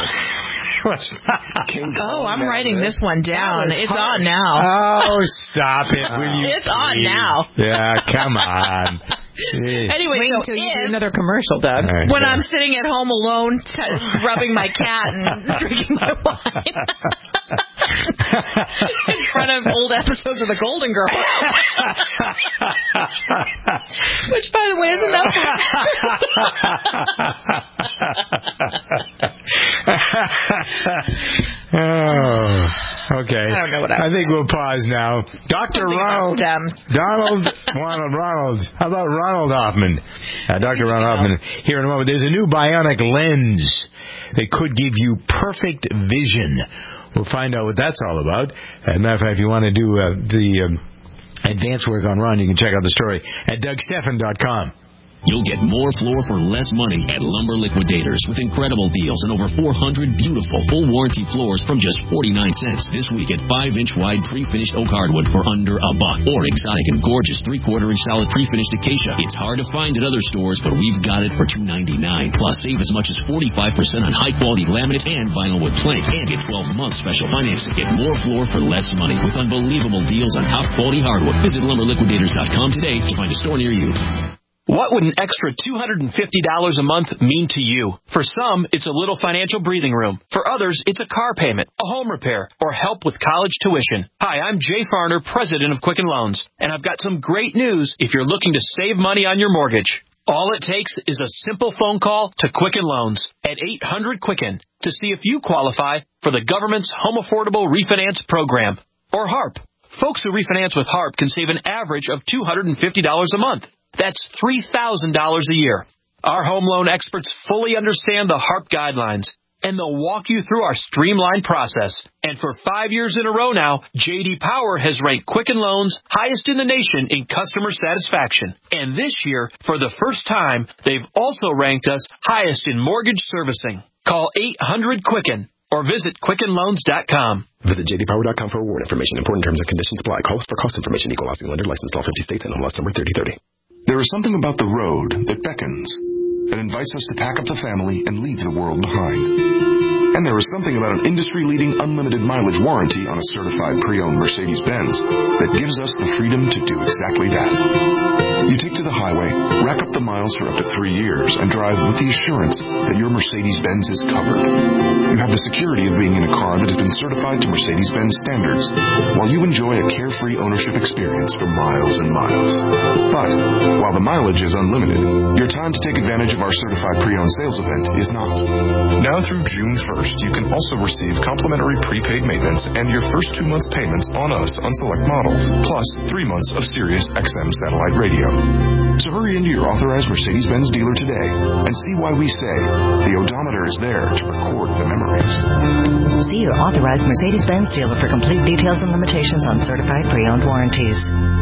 King Oh, Kong I'm down writing there. this one down. That was It's harsh. on now. Oh, stop it, will you? It's on please? now. Yeah, come on. Jeez. Anyway, Wait so until you do if- another commercial, Doug. All right, when yeah. I'm sitting at home alone, t- rubbing my cat and drinking my wine in front of old episodes of The Golden Girls, which, by the way, is enough. Oh, okay. I don't know what I I think we'll pause now. Doctor Something about Ronald. stems. Donald, Ronald, Ronald. How about Ronald Hoffman? Uh, Doctor Ronald Hoffman here in a moment. There's a new bionic lens that could give you perfect vision. We'll find out what that's all about. As a matter of fact, if you want to do uh, the um, advanced work on Ron, you can check out the story at Doug Stephan dot com. You'll get more floor for less money at Lumber Liquidators with incredible deals and over four hundred beautiful full warranty floors from just forty-nine cents this week at five inch wide pre-finished oak hardwood for under a buck, or exotic and gorgeous three-quarter inch solid pre-finished acacia. It's hard to find at other stores, but we've got it for two ninety-nine. Plus, save as much as forty-five percent on high-quality laminate and vinyl wood plank, and get twelve months special financing. Get more floor for less money with unbelievable deals on top-quality hardwood. Visit lumber liquidators dot com today to find a store near you. What would an extra two hundred fifty dollars a month mean to you? For some, it's a little financial breathing room. For others, it's a car payment, a home repair, or help with college tuition. Hi, I'm Jay Farner, president of Quicken Loans, and I've got some great news if you're looking to save money on your mortgage. All it takes is a simple phone call to Quicken Loans at eight hundred Quicken to see if you qualify for the government's Home Affordable Refinance Program, or HARP. Folks who refinance with HARP can save an average of two hundred fifty dollars a month. That's three thousand dollars a year. Our home loan experts fully understand the HARP guidelines, and they'll walk you through our streamlined process. And for five years in a row now, J D Power has ranked Quicken Loans highest in the nation in customer satisfaction. And this year, for the first time, they've also ranked us highest in mortgage servicing. Call eight hundred Quicken or visit quicken loans dot com. Visit j d power dot com for award information. Important terms and conditions apply. Call us for cost information. Equal housing lender. Licensed all fifty states and on number thirty thirty. There is something about the road that beckons, that invites us to pack up the family and leave the world behind. And there is something about an industry-leading unlimited mileage warranty on a certified pre-owned Mercedes-Benz that gives us the freedom to do exactly that. You take to the highway, rack up the miles for up to three years, and drive with the assurance that your Mercedes-Benz is covered. You have the security of being in a car that has been certified to Mercedes-Benz standards, while you enjoy a carefree ownership experience for miles and miles. But while the mileage is unlimited, your time to take advantage of our certified pre-owned sales event is not. Now through June first, you can also receive complimentary prepaid maintenance and your first two months payments on us on select models, plus three months of Sirius X M satellite radio. So hurry into your authorized Mercedes-Benz dealer today and see why we say the odometer is there to record the memories. See your authorized Mercedes-Benz dealer for complete details and limitations on certified pre-owned warranties.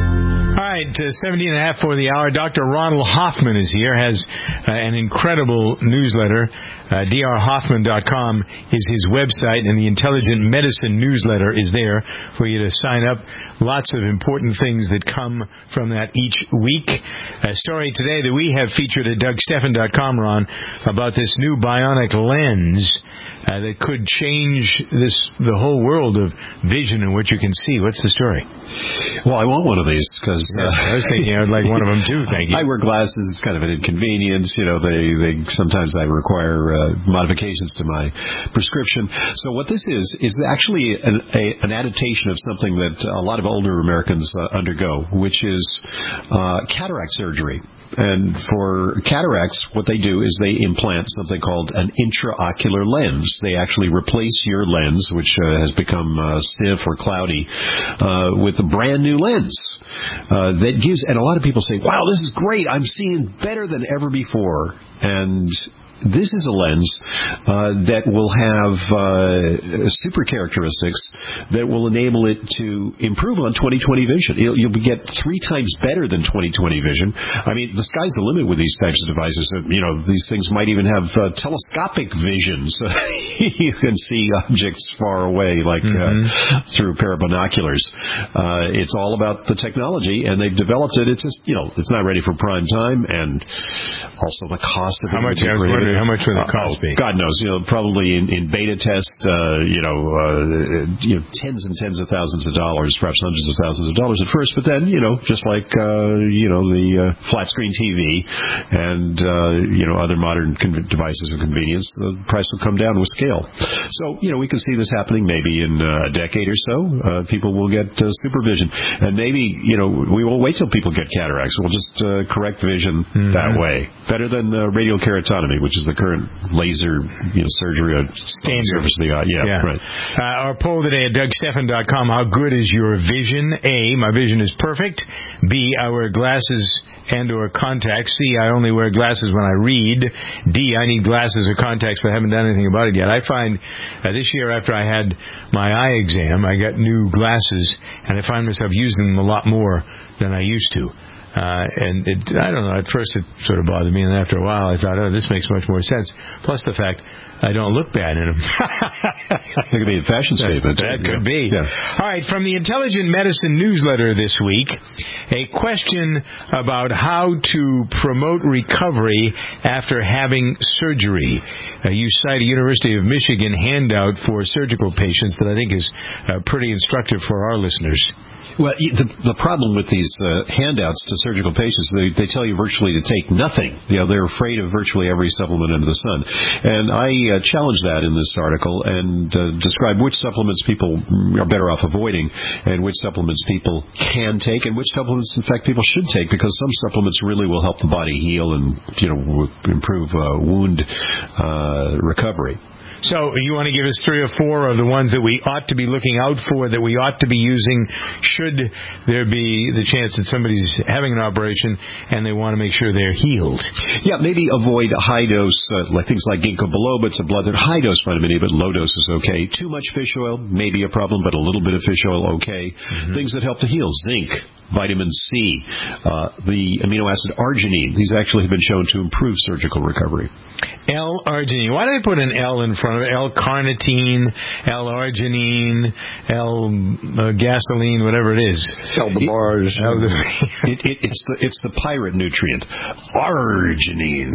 All right, uh, seventeen and a half for the hour. Doctor Ronald Hoffman is here, has uh, an incredible newsletter. Uh, d r hoffman dot com is his website, and the Intelligent Medicine newsletter is there for you to sign up. Lots of important things that come from that each week. A story today that we have featured at doug stephan dot com, Ron, about this new bionic lens uh, that could change this the whole world of vision and what you can see. What's the story? Well, I want one of these because yes, uh, I was thinking I would like one of them too. Thank you. I wear glasses. It's kind of an inconvenience. You know, they they sometimes I require uh, modifications to my prescription. So what this is is actually an, a, an adaptation of something that a lot of older Americans uh, undergo, which is uh, cataract surgery. And for cataracts, what they do is they implant something called an intraocular lens. They actually replace your lens, which uh, has become uh, stiff or cloudy, uh, with a brand new lens uh, that gives. And a lot of people say, "Wow, this is great! I'm seeing better than ever before." And this is a lens uh, that will have uh, super characteristics that will enable it to improve on twenty twenty vision. You'll, you'll get three times better than twenty twenty vision. I mean, the sky's the limit with these types of devices. You know, these things might even have uh, telescopic vision, so you can see objects far away, like mm-hmm. uh, through a pair of binoculars. Uh, it's all about the technology, and they've developed it. It's just, you know, it's not ready for prime time, and also the cost of it. How much? How much would it cost be? God knows. You know, probably in, in beta test, uh, you know, uh, you know, tens and tens of thousands of dollars, perhaps hundreds of thousands of dollars at first. But then, you know, just like uh, you know the uh, flat screen T V and uh, you know other modern con- devices of convenience, the price will come down with scale. So you know, we can see this happening maybe in uh, a decade or so. Uh, people will get uh, supervision, and maybe you know we won't wait till people get cataracts. We'll just uh, correct vision mm-hmm. that way. Better than uh, radial keratotomy, which is the current laser, you know, surgery on standard. The eye. Yeah, yeah, right. Uh, our poll today at doug stephan dot com: how good is your vision? A, my vision is perfect. B, I wear glasses and or contacts. C, I only wear glasses when I read. D, I need glasses or contacts but haven't done anything about it yet. I find uh, this year after I had my eye exam, I got new glasses, and I find myself using them a lot more than I used to. Uh, and it, I don't know, at first it sort of bothered me, and after a while I thought, oh, this makes much more sense. Plus the fact I don't look bad in them. It could be a fashion statement. That could yeah. be. Yeah. All right, from the Intelligent Medicine newsletter this week, a question about how to promote recovery after having surgery. Uh, you cite a University of Michigan handout for surgical patients that I think is uh, pretty instructive for our listeners. Well, the, the problem with these uh, handouts to surgical patients, they, they tell you virtually to take nothing. You know, they're afraid of virtually every supplement under the sun. And I uh, challenge that in this article and uh, describe which supplements people are better off avoiding and which supplements people can take and which supplements, in fact, people should take, because some supplements really will help the body heal and, you know, improve uh, wound uh, recovery. So you want to give us three or four of the ones that we ought to be looking out for, that we ought to be using should there be the chance that somebody's having an operation and they want to make sure they're healed. Yeah, maybe avoid high dose, uh, like things like ginkgo biloba. It's a blood thinner. High dose vitamin E, but low dose is okay. Too much fish oil, maybe a problem, but a little bit of fish oil, okay. Mm-hmm. Things that help to heal: zinc, vitamin C, uh, the amino acid arginine. These actually have been shown to improve surgical recovery. L-arginine. Why do they put an L in front of it? L-carnitine, L-arginine, L-gasoline, whatever it is. L-debarge. it, it, it's the it's the pirate nutrient, arginine.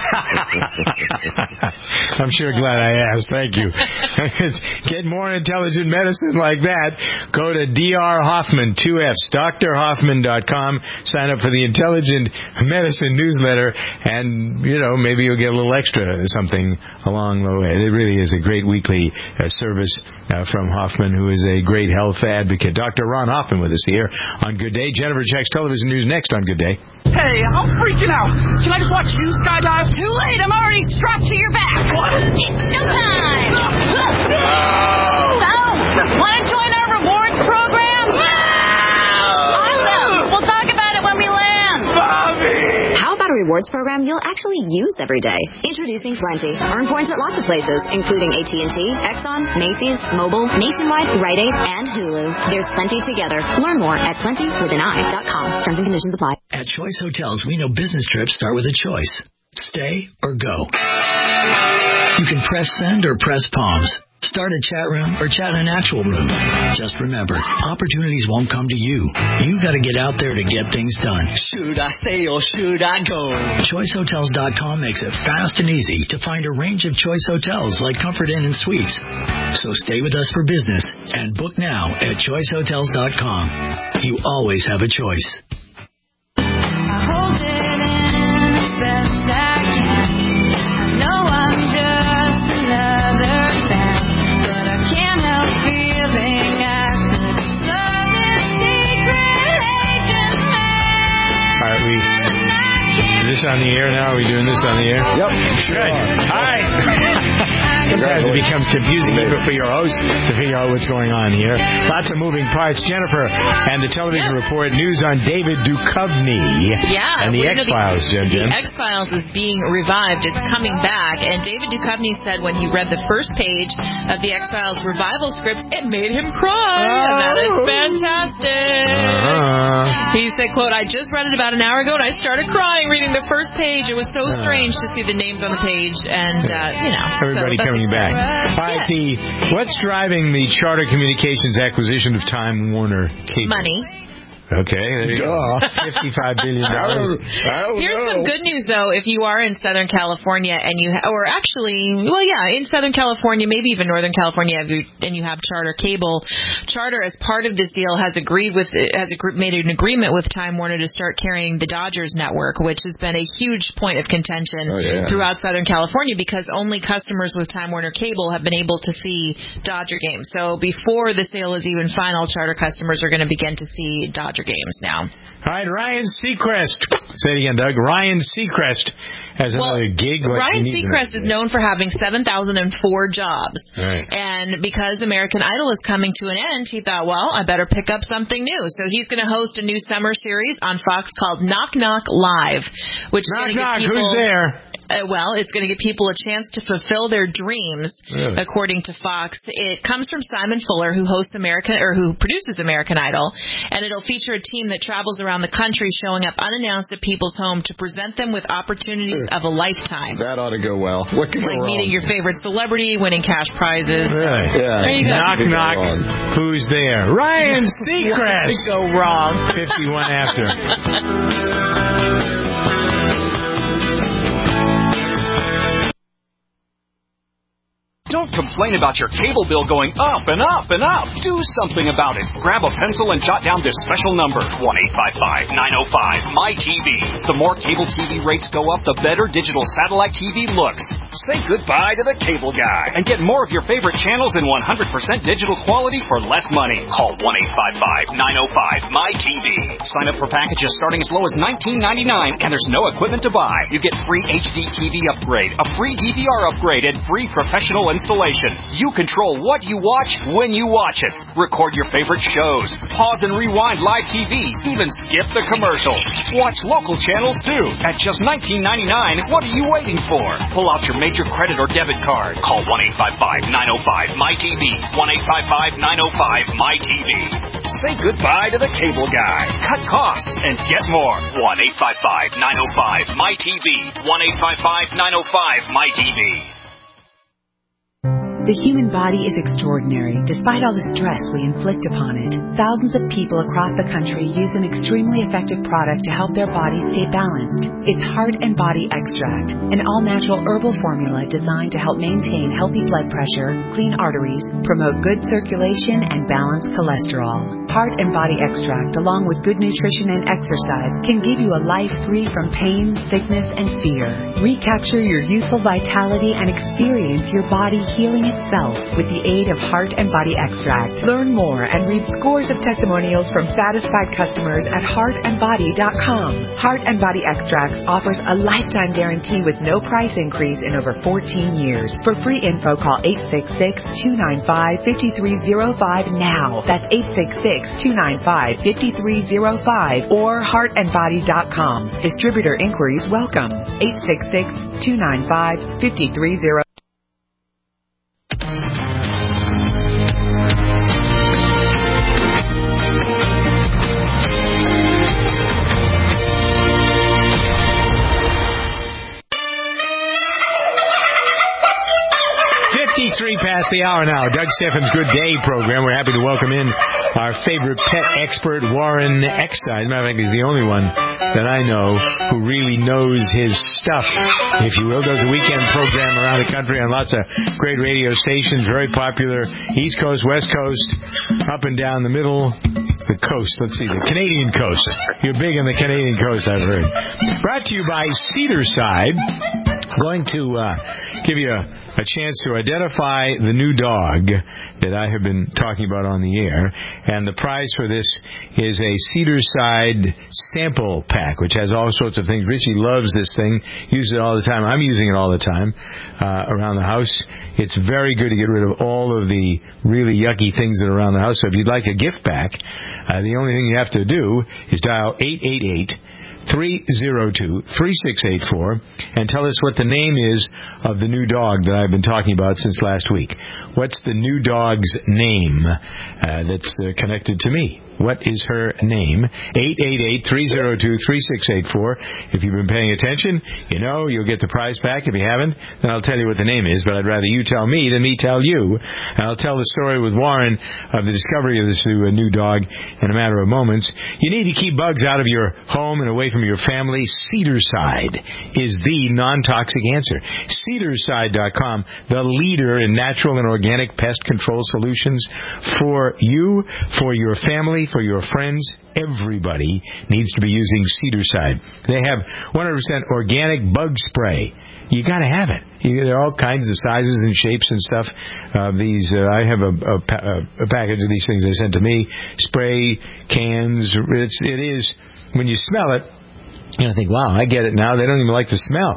I'm sure glad I asked. Thank you. Get more intelligent medicine like that. Go to D R Hoffman, two F's, D R Hoffman dot com. Sign up for the Intelligent Medicine newsletter, and, you know, maybe you'll get a little extra something along the way. It really is a great weekly uh, service uh, from Hoffman, who is a great health advocate. Doctor Ron Hoffman with us here on Good Day. Jennifer checks television news next on Good Day. Hey, I'm freaking out. Can I just watch you skydive? Too late. I'm already strapped to your back. What? It's showtime. So, want to join our rewards program? Awesome. We'll talk about it when we land. Bobby! How about a rewards program you'll actually use every day? Introducing Plenty. Earn points at lots of places, including A T and T, Exxon, Macy's, Mobile, Nationwide, Rite Aid, and Hulu. There's plenty together. Learn more at plenty with an eye dot com. Terms and conditions apply. At Choice Hotels, we know business trips start with a choice. Stay or go. You can press send or press palms. Start a chat room or chat in an actual room. Just remember, opportunities won't come to you. You got to get out there to get things done. Should I stay or should I go? Choice Hotels dot com makes it fast and easy to find a range of Choice Hotels like Comfort Inn and Suites. So stay with us for business and book now at Choice Hotels dot com. You always have a choice. I hold it in the best I can. I know I'm just another fan. Can't help feeling I could serve this secret agent man. All right, we. Is this on the air now? Are we doing this on the air? Yep. Good. All right. Sometimes it becomes confusing even for your host to figure out what's going on here. Lots of moving parts. Jennifer and the television yeah. report. News on David Duchovny. Yeah. And the well, X-Files, Jen Jen. The X-Files is being revived. It's coming back. And David Duchovny said when he read the first page of the X-Files revival scripts, it made him cry. Oh. And that is fantastic. Uh-huh. He said, quote, I just read it about an hour ago and I started crying reading the first page. It was so strange to see the names on the page and, uh, you know. Everybody so coming back. All right, the, what's driving the Charter Communications acquisition of Time Warner Cable? Money. Okay, there you go. fifty-five billion dollars. I don't, I don't Here's know. Some good news, though. If you are in Southern California and you, ha- or actually, well, yeah, in Southern California, maybe even Northern California, and you have Charter Cable, Charter, as part of this deal, has agreed with, has a group made an agreement with Time Warner to start carrying the Dodgers network, which has been a huge point of contention oh, yeah. throughout Southern California because only customers with Time Warner Cable have been able to see Dodger games. So before the sale is even final, Charter customers are going to begin to see Dodger games now. All right, Ryan Seacrest. Say it again, Doug. Ryan Seacrest as well, another gig. Like Ryan Seacrest is known for having seven thousand four jobs. Right. And because American Idol is coming to an end, he thought, well, I better pick up something new. So he's going to host a new summer series on Fox called Knock Knock Live, which knock, is going to knock, give people, who's there? Uh, well, it's going to give people a chance to fulfill their dreams, really? according to Fox. It comes from Simon Fuller, who hosts American or who produces American Idol, and it'll feature a team that travels around the country, showing up unannounced at people's home to present them with opportunities of a lifetime. That ought to go well. What can like go wrong? Meeting your favorite celebrity, winning cash prizes. Really? Yeah. There you go. Knock, knock. Who's there? Ryan Seacrest. What could go wrong? fifty-one after. Don't complain about your cable bill going up and up and up. Do something about it. Grab a pencil and jot down this special number, one eight five five, nine oh five, M Y T V. The more cable T V rates go up, the better digital satellite T V looks. Say goodbye to the cable guy and get more of your favorite channels in one hundred percent digital quality for less money. Call one eight five five, nine oh five, M Y T V. Sign up for packages starting as low as nineteen ninety-nine, and there's no equipment to buy. You get free H D T V upgrade, a free D V R upgrade, and free professional installation. You control what you watch when you watch it. Record your favorite shows. Pause and rewind live T V. Even skip the commercials. Watch local channels too. At just nineteen ninety-nine, what are you waiting for? Pull out your major credit or debit card. Call one eight five five, nine oh five, M Y T V. one eight five five, nine oh five, M Y T V. Say goodbye to the cable guy. Cut costs and get more. one eight five five, nine oh five, M Y T V. one eight five five, nine oh five, M Y T V. The human body is extraordinary, despite all the stress we inflict upon it. Thousands of people across the country use an extremely effective product to help their bodies stay balanced. It's Heart and Body Extract, an all-natural herbal formula designed to help maintain healthy blood pressure, clean arteries, promote good circulation, and balance cholesterol. Heart and Body Extract, along with good nutrition and exercise, can give you a life free from pain, sickness, and fear. Recapture your youthful vitality and experience your body healing itself with the aid of Heart and Body Extract. Learn more and read scores of testimonials from satisfied customers at heart and body dot com. Heart and Body Extracts offers a lifetime guarantee with no price increase in over fourteen years. For free info, call eight six six, two nine five, five three zero five now. That's eight six six, two nine five, five three zero five or heart and body dot com. Distributor inquiries welcome. eight six six, two nine five, five three zero five. fifty-three past the hour now. Doug Steffens' Good Day program. We're happy to welcome in our favorite pet expert, Warren Eckstein. As a matter of fact, he's the only one that I know who really knows his stuff, if you will. Does a weekend program around the country on lots of great radio stations. Very popular. East Coast, West Coast, up and down the middle. The coast. Let's see. The Canadian coast. You're big on the Canadian coast, I've heard. Brought to you by Cedarside. Going to uh, give you a, a chance to identify the new dog that I have been talking about on the air. And the prize for this is a Cedarside sample pack, which has all sorts of things. Richie loves this thing, uses it all the time. I'm using it all the time uh, around the house. It's very good to get rid of all of the really yucky things that are around the house. So if you'd like a gift pack, uh, the only thing you have to do is dial eight eight eight, three oh two, three six eight four and tell us what the name is of the new dog that I've been talking about since last week. What's the new dog's name uh, that's uh, connected to me? What is her name? eight eight eight, three oh two, three six eight four. If you've been paying attention, you know you'll get the prize back. If you haven't, then I'll tell you what the name is, but I'd rather you tell me than me tell you. And I'll tell the story with Warren of the discovery of this new, uh, new dog in a matter of moments. You need to keep bugs out of your home and away from your family. Cedarside is the non-toxic answer. Cedarside dot com, the leader in natural and organic pest control solutions for you, for your family, for your friends. Everybody needs to be using Cedarside. They have one hundred percent organic bug spray. You got to have it. You, there are all kinds of sizes and shapes and stuff. Uh, these uh, I have a, a, a package of these things they sent to me. Spray cans. It's, it is, when you smell it, you know, think, wow, I get it now. They don't even like the smell.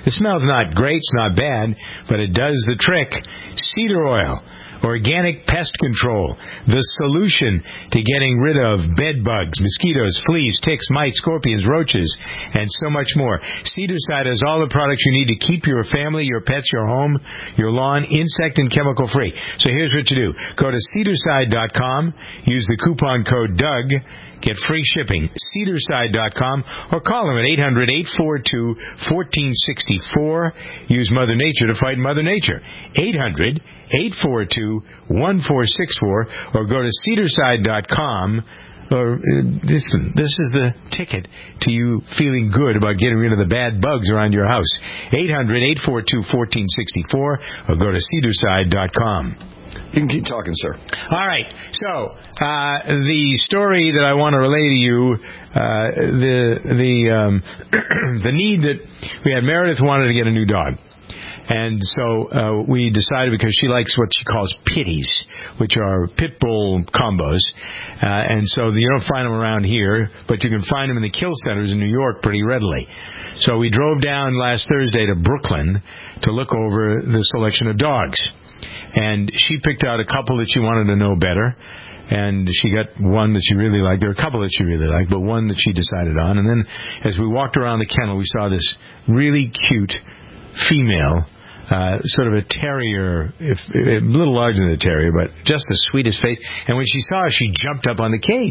The smell's not great, it's not bad, but it does the trick. Cedar oil. Organic pest control, the solution to getting rid of bed bugs, mosquitoes, fleas, ticks, mites, scorpions, roaches, and so much more. Cedarside has all the products you need to keep your family, your pets, your home, your lawn insect and chemical free. So here's what you do. Go to cedarside dot com, use the coupon code Doug, get free shipping, cedarside dot com, or call them at eight hundred, eight four two, one four six four. Use Mother Nature to fight Mother Nature. eight hundred, eight four two, one four six four, or go to cedarside dot com. Or uh, listen, this is the ticket to you feeling good about getting rid of the bad bugs around your house. eight hundred, eight four two, one four six four, or go to cedarside dot com. You can keep talking, sir. All right. So uh, the story that I want to relay to you, uh, the the um, the need that we had. Meredith wanted to get a new dog. And so uh, we decided, because she likes what she calls pitties, which are pit bull combos. Uh, and so you don't find them around here, but you can find them in the kill centers in New York pretty readily. So we drove down last Thursday to Brooklyn to look over the selection of dogs. And she picked out a couple that she wanted to know better. And she got one that she really liked. There were a couple that she really liked, but one that she decided on. And then as we walked around the kennel, we saw this really cute female, Uh, sort of a terrier, if, a little larger than a terrier, but just the sweetest face. And when she saw her, she jumped up on the cage.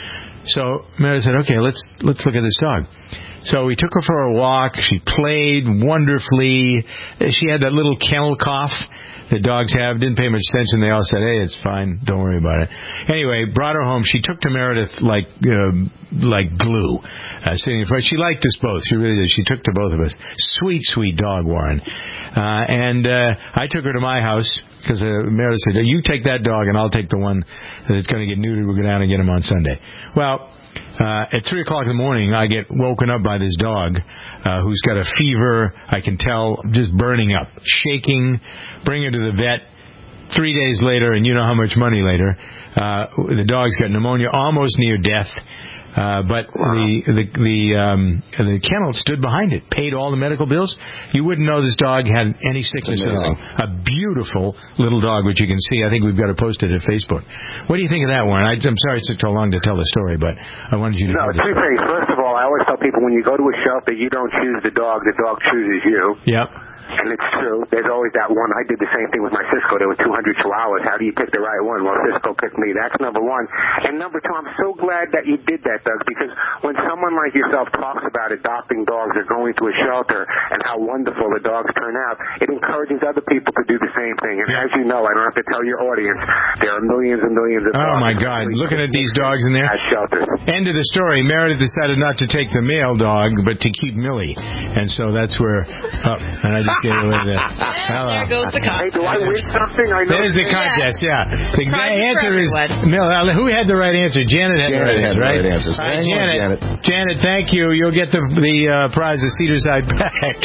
So Meredith said, okay, let's let's look at this dog. So we took her for a walk. She played wonderfully. She had that little kennel cough that dogs have. Didn't pay much attention. They all said, hey, it's fine. Don't worry about it. Anyway, brought her home. She took to Meredith like uh, like glue, uh, sitting in front. She liked us both. She really did. She took to both of us. Sweet, sweet dog, Warren. Uh, and uh, I took her to my house because uh, Meredith said, you take that dog and I'll take the one that's going to get neutered. We'll go down and get him on Sunday. Well, Uh, at three o'clock in the morning, I get woken up by this dog uh, who's got a fever. I can tell, just burning up, shaking. Bring her to the vet. Three days later, and you know how much money later, uh, the dog's got pneumonia, almost near death. Uh, but wow. the the the, um, the kennel stood behind it, paid all the medical bills. You wouldn't know this dog had any sickness at all. A beautiful little dog, which you can see. I think we've got to post it at Facebook. What do you think of that, Warren? I, I'm sorry it took so long to tell the story, but I wanted you to know. No, two things. First of all, I always tell people when you go to a shelter, you don't choose the dog, the dog chooses you. Yep. And it's true. There's always that one. I did the same thing with my Cisco. There were two hundred chihuahuas. How do you pick the right one? Well, Cisco picked me. That's number one. And number two, I'm so glad that you did that, Doug, because when someone like yourself talks about adopting dogs or going to a shelter and how wonderful the dogs turn out, it encourages other people to do the same thing. And as you know, I don't have to tell your audience, there are millions and millions of dogs. Oh, my God. Looking at these dogs in there. At shelters. End of the story. Meredith decided not to take the male dog, but to keep Millie. And so that's where, oh, and I just gave away that. Hello. There goes the contest. Hey, do I win something? I know. There's the contest, yeah. yeah. The Prize answer is, Mill, who had the right answer? Janet had Janet the right had answer, right? The right answers. All right, Janet, Janet. Janet, thank you. You'll get the the uh, prize of Cedarside back.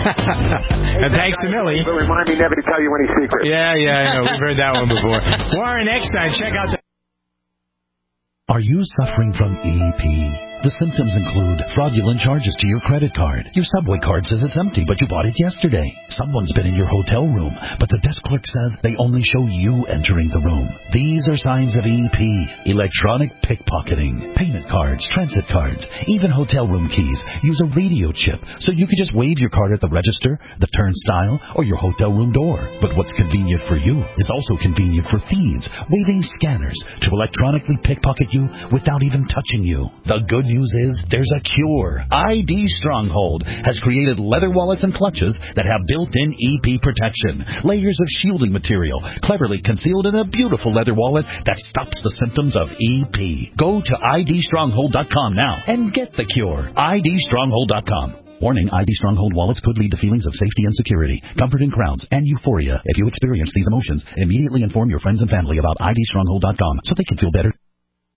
And thanks to Millie. But remind me never to tell you any secrets. Yeah, yeah, I know. We've heard that one before. Warren, next time, check out the... Are you suffering from E P? The symptoms include fraudulent charges to your credit card. Your subway card says it's empty, but you bought it yesterday. Someone's been in your hotel room, but the desk clerk says they only show you entering the room. These are signs of E P. Electronic pickpocketing. Payment cards, transit cards, even hotel room keys use a radio chip, so you can just wave your card at the register, the turnstile, or your hotel room door. But what's convenient for you is also convenient for thieves, waving scanners to electronically pickpocket you without even touching you. The good news is there's a cure. I D Stronghold has created leather wallets and clutches that have built-in E P protection. Layers of shielding material cleverly concealed in a beautiful leather wallet that stops the symptoms of E P. Go to I D stronghold dot com now and get the cure. I D stronghold dot com. Warning, I D Stronghold wallets could lead to feelings of safety and security, comfort in crowds, and euphoria. If you experience these emotions, immediately inform your friends and family about I D stronghold dot com so they can feel better.